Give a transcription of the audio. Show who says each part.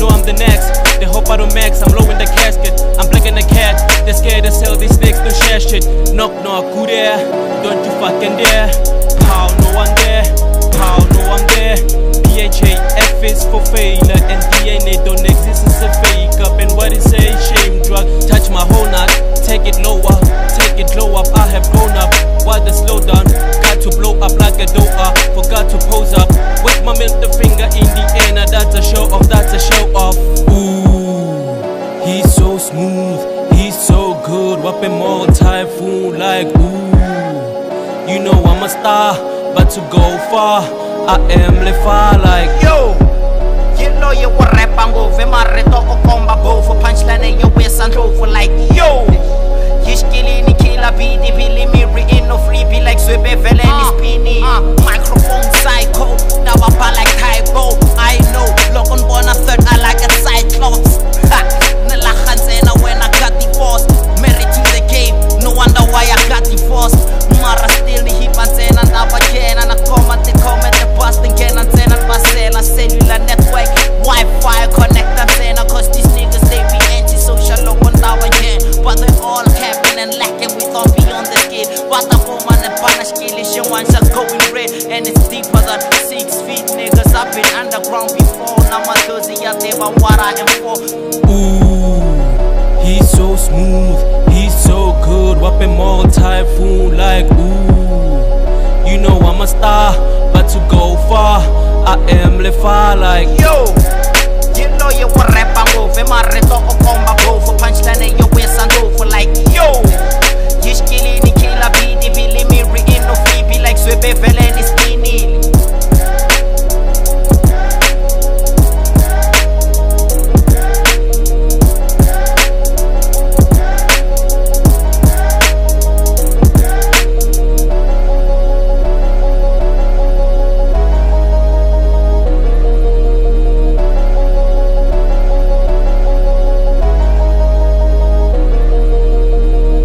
Speaker 1: know I'm the next. They hope I don't max, I'm low in the casket. I'm black in the cat, they're scared to sell these snakes, don't share shit. Knock knock, who there? Don't you fucking dare. How, no one there. How, no I'm there. PHAF is for failure, and DNA don't exist, it's a fake up. And what is a shame drug? Touch my whole nut, take it lower, take it low up. I have grown up, while the slow down. Got to blow up like a doa, forgot to pose up. With my middle finger in the air, now that's a show off, that's a show off. Ooh, he's so smooth, he's so good. Whopping more typhoon like ooh. You know I'm a star, but to go far, I am le far like
Speaker 2: yo. You know you were rapping over my reto o comba bofu punchline in your waist and for like yo. Yishkilini killer BD Billy Miri in no freebie like Swebe Veleni Spinny. Microphone psycho, now I buy like typo. I know, look on born a third, I like a cyclops. Nelahansena when I got divorced. Married to the game, no wonder why I got divorced. Mara still the hip and then and up again. And I comment the past again and then and Basela cellular network. Wi-Fi connect and then cause these niggas they be anti-social look on now again. But they all capping and lacking, we thought beyond the skin. But the woman and punish killing ones are going red. And it's deeper than 6 feet, niggas. I've been underground before. Now my dozy out there, but what I am for.
Speaker 1: ooh, he's so smooth, he's so good. Whopping more typhoon like ooh. You know I'm a star, but to go far, I am le far like
Speaker 2: yo. You know you were rapping over my reto o comba bofu punchline in your waist and over